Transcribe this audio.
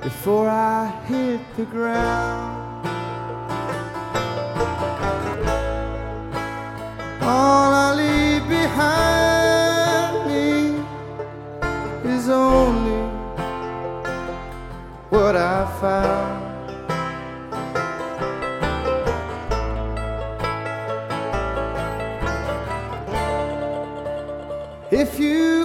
before I hit the ground. All I leave behind me is only what I found. If you